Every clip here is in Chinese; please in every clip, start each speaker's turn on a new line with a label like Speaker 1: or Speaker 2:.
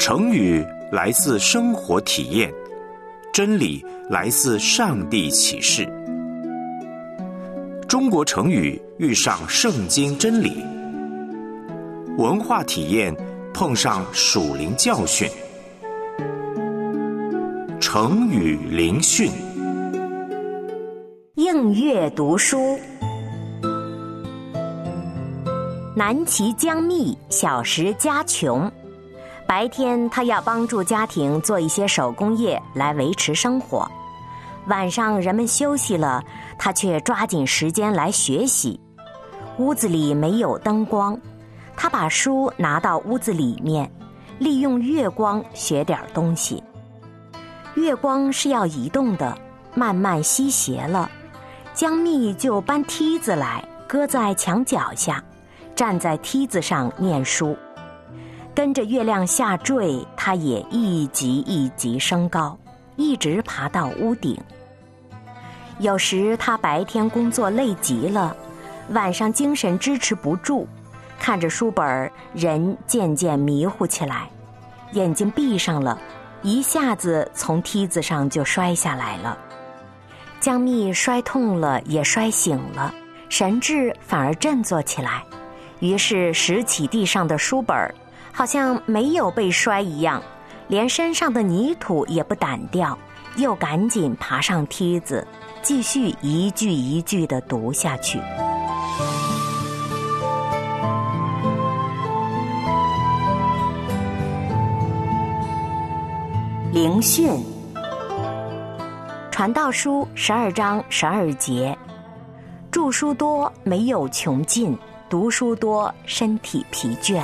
Speaker 1: 成语来自生活体验，真理来自上帝启示。中国成语遇上圣经真理，文化体验碰上属灵教训。成语灵讯，
Speaker 2: 应阅读书。南齐姜密小时家穷，白天他要帮助家庭做一些手工业来维持生活，晚上人们休息了，他却抓紧时间来学习。屋子里没有灯光，他把书拿到屋子里面，利用月光学点东西。月光是要移动的，慢慢西斜了，姜密就搬梯子来，搁在墙角下，站在梯子上念书。跟着月亮下坠，他也一级一级升高，一直爬到屋顶。有时他白天工作累极了，晚上精神支持不住，看着书本，人渐渐迷糊起来，眼睛闭上了，一下子从梯子上就摔下来了。姜密摔痛了，也摔醒了，神志反而振作起来，于是拾起地上的书本，好像没有被摔一样，连身上的泥土也不掸掉，又赶紧爬上梯子，继续一句一句地读下去。灵讯，传道书12章12节，著书多没有穷尽，读书多身体疲倦。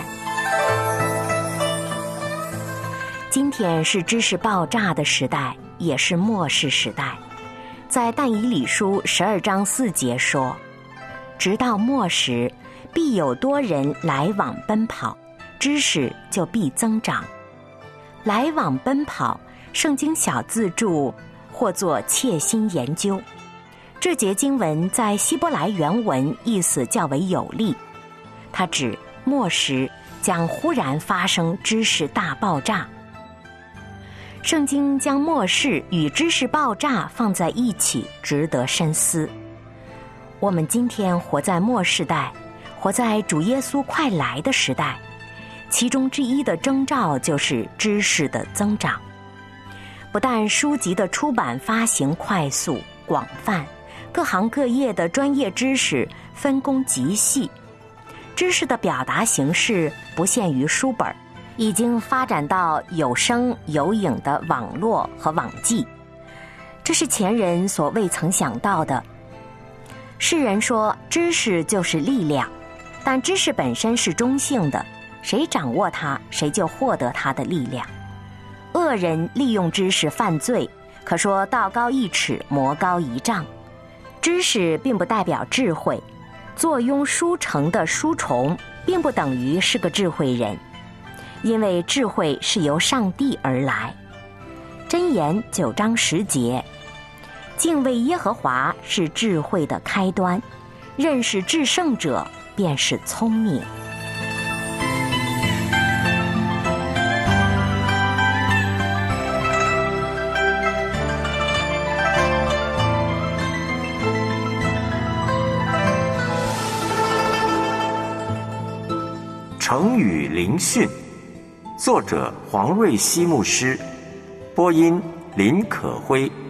Speaker 2: 今天是知识爆炸的时代，也是末世时代。在但以理书12章4节说，直到末时，必有多人来往奔跑，知识就必增长。来往奔跑，圣经小字注或作切心研究。这节经文在希伯来原文意思较为有力，它指末时将忽然发生知识大爆炸。圣经将末世与知识爆炸放在一起，值得深思。我们今天活在末世代，活在主耶稣快来的时代，其中之一的征兆就是知识的增长。不但书籍的出版发行快速广泛，各行各业的专业知识分工极细，知识的表达形式不限于书本，已经发展到有声有影的网络和网际，这是前人所未曾想到的。世人说知识就是力量，但知识本身是中性的，谁掌握它，谁就获得它的力量。恶人利用知识犯罪，可说道高一尺，魔高一丈。知识并不代表智慧，坐拥书城的书虫并不等于是个智慧人，因为智慧是由上帝而来。箴言9章10节，敬畏耶和华是智慧的开端，认识至圣者便是聪明。
Speaker 1: 成语灵讯，作者黄瑞希牧师，播音林可辉。